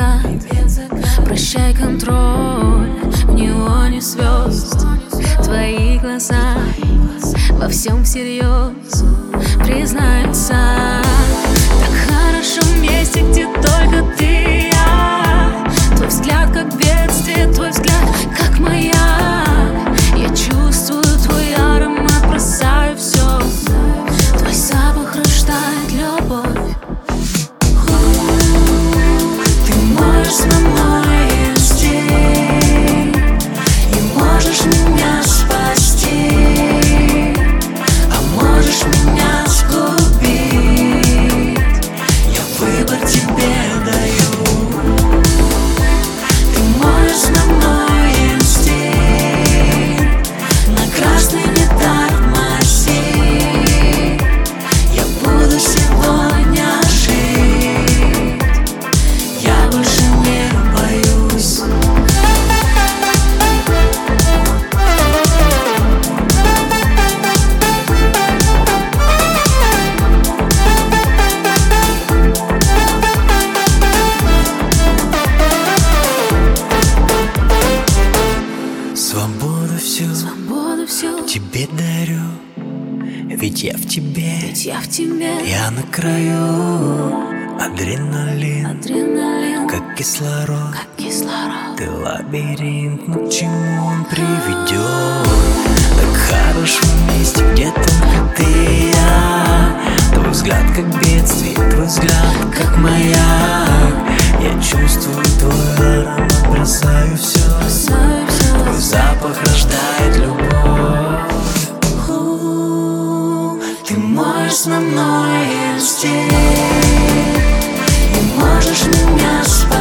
закат, прощай контроль в неоне звезд. Твои глаза во всем всерьез признаются. Так хорошо вместе, где только ты и я. Твой взгляд как бедствие, твой взгляд как маяк. Я чувствую твой аромат, бросаю все. Твой запах рождает любовь. Ты можешь со мной инстинкт и можешь меня спасти, а можешь меня сгубить. Я выбор тебе даю. Ты можешь со мной инстинкт на красный не тормози. Я буду сегодня жить, я больше не боюсь. Свободу всю тебе дарю, ведь я в тебе, я на краю. Адреналин, как кислород. Ты лабиринт, но к чему он приведет? Так хорошо вместе, где только ты и я. Твой взгляд как бедствие, твой взгляд как маяк. Я чувствую твой аромат, бросаю все. Твой запах рождает любовь. Ты можешь со мной инстинкт и можешь меня спасти.